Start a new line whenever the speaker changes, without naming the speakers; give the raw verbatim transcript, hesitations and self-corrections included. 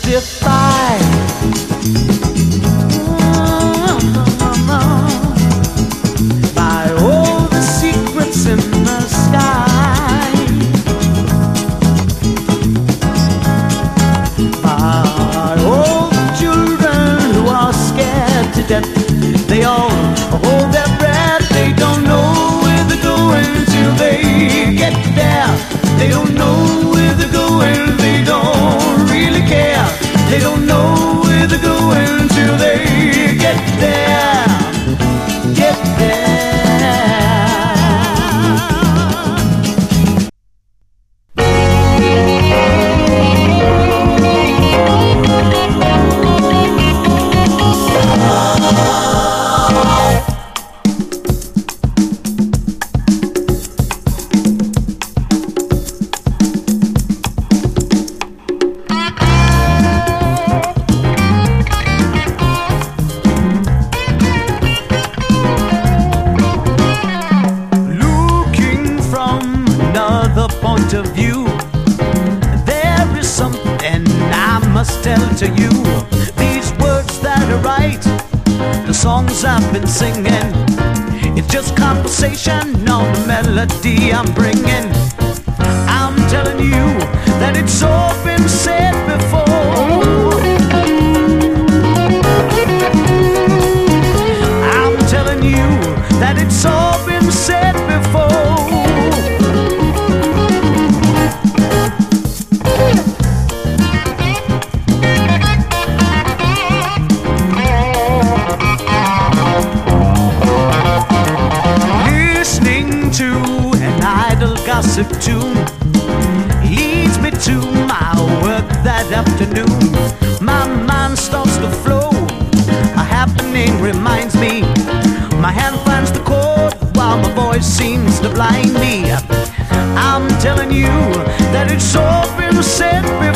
justify by all the secrets in the sky, by all the children who are scared to death. They all hold their breath. They don't know where they're going till they get there. They don't know where they're going. They don't really care. They don't know where they're going till they get there. Get there. Point of view, there is something I must tell to you. These words that I write, the songs I've been singing, it's just conversation on the melody I'm bringing. I'm telling you that it's all been said before. I'm telling you that it's all been said before. Gossip tune leads me to my work that afternoon. My mind starts to flow. A happening reminds me. My hand finds the chord while my voice seems to blind me. I'm telling you that it's all been said before.